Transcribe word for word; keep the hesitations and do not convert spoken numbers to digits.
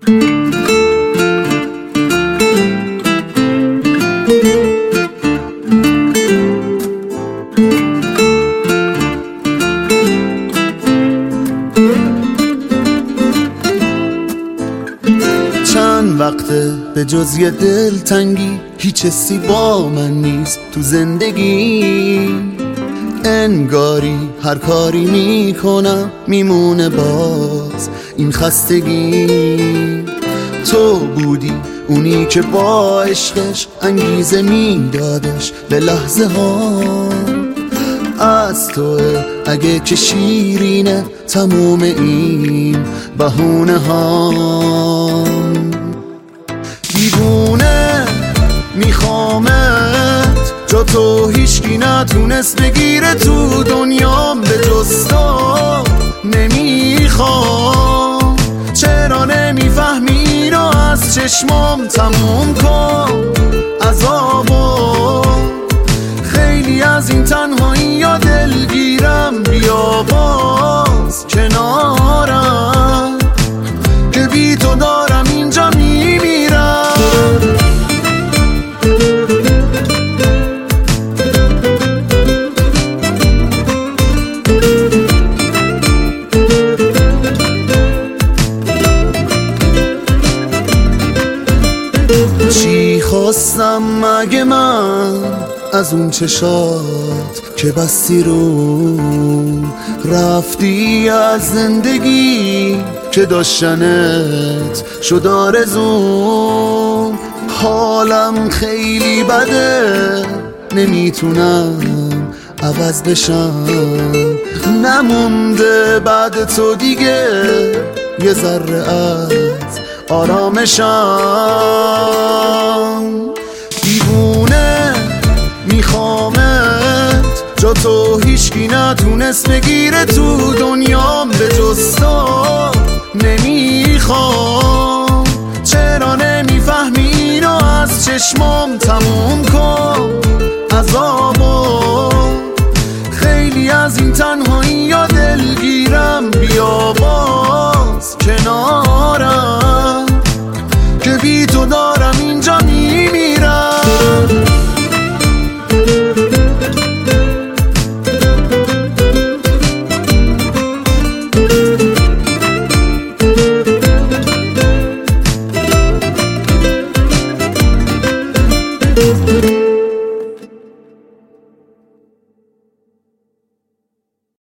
چند وقته به جز یه دلتنگی هیچ حسی با من نیست تو زندگی، انگاری هر کاری میکنم میمونه باز این خستگی. تو بودی اونی که با عشقش انگیزه میدادش به لحظه ها، از توه اگه که شیرینه تموم این بهونه ها. دیوونه میخوامت جا تو هیچکی نتونست بگیره تو دنیام به جز تو نمیخوام. چرا نمیفهمی اینو از چشمام تموم کن عذابو. خیلی از این تنهایی یا دلگیرم بیا باز کنارم که بی تو دارم اینجا میمیرم. چی خواستم مگه من از اون چشات که بستی رو رفتی از زندگی که داشتنت شد آرزوم. حالم خیلی بده نمیتونم عوض بشم، نمونده بعد تو دیگه یه ذره از آرامشم. دیوونه میخوامت جا تو هیچکی نتونست بگیره تو دنیام به جز تو نمیخوام. چرا نمیفهمی اینو از چشمام تموم